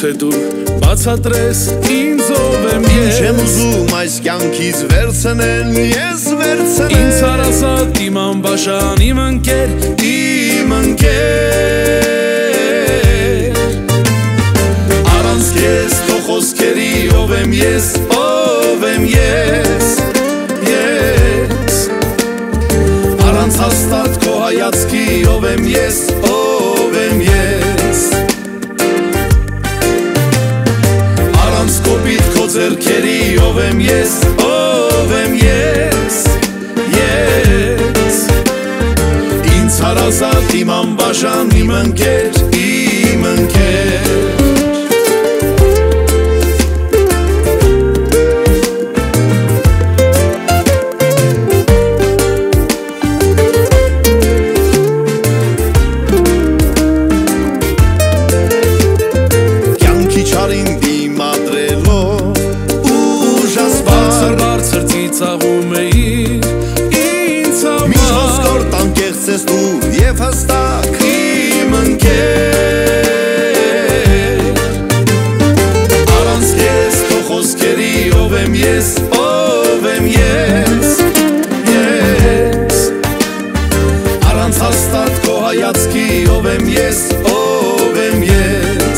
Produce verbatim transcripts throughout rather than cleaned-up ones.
Եթե դու բացատրես ինձ ով եմ ես Չեմ ուզում այս կյանքից վերցնել, ես վերցնել Ինձ հարազատ իմ անբաժան, իմ ընկեր, իմ ընկեր Առանց քեզ քո խոսքերի ով եմ ես, ով եմ ես, ես Առանց հաստատ քո հայացքի ով եմ ես, ով եմ ես Առանց կոպիտ քո ձեռքերի ով եմ ես, ով եմ ես, ես Ինձ հարազատ իմ անբաժան, իմ ընկեր, իմ ընկեր Ծաղում էիր ինձ համար Միշտ ոսկոր տանկեղծ ես դու և հստակ իմ ընկեր Առանց քեզ քո խոսքերի ով եմ ես, ով եմ ես, ես Առանց հաստատ քո հայացքի ով եմ ես, ով եմ ես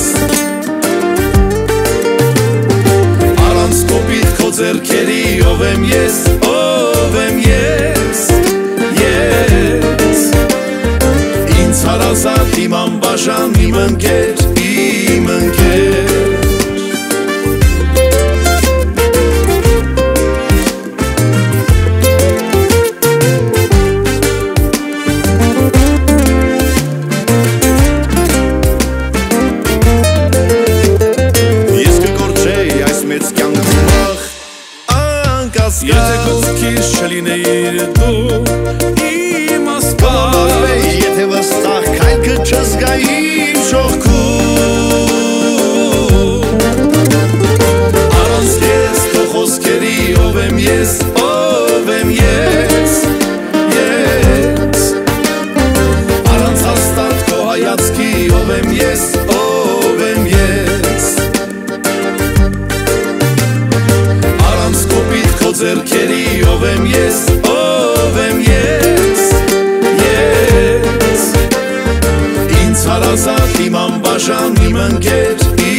Առանց կոպիտ քո ձեռքերի ով եմ ես, ով եմ ես, ես Ինձ հարազատ իմ անբաժան, իմ ընկեր, իմ ընկեր Ես կկորչեի այս մեծ կյանքում Եթե կողքիս չլինեիր դու իմ ասպար Եթե վստահ քայլքը չզգայի իմ շողքում Առանց քեզ քո խոսքերի ով եմ ես, ով եմ ես, ես Առանց հաստատ քո հայացքի ով եմ ես, ով եմ ես Առանց կոպիտ քո ձեռքերի ով եմ ես, ով եմ ես, ես Ինձ հարազատ իմ անբաժան, իմ ընկեր,